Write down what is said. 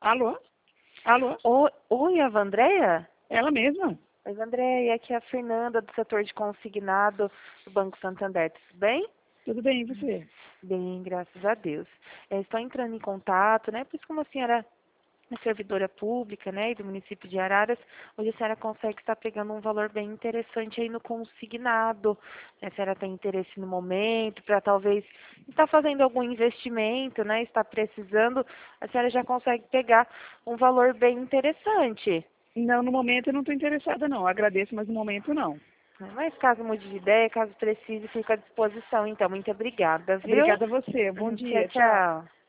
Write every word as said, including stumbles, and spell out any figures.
Alô? Alô? Oi, oi, a Vandréia? Ela mesma? Oi, Vandréia, aqui é a Fernanda do setor de consignado do Banco Santander, tudo bem? Tudo bem, e você? Bem, graças a Deus. É, estou entrando em contato, né? Pois como a senhora é servidora pública, né, e do município de Araras, hoje a senhora consegue estar pegando um valor bem interessante aí no consignado. A senhora tem interesse no momento para talvez estar fazendo algum investimento, né, está precisando, a senhora já consegue pegar um valor bem interessante. Não, no momento eu não estou interessada não. Agradeço, mas no momento não. Mas caso mude de ideia, caso precise, fico à disposição. Então, muito obrigada, viu? Obrigada a você. Bom Tchau, dia. Tchau. tchau.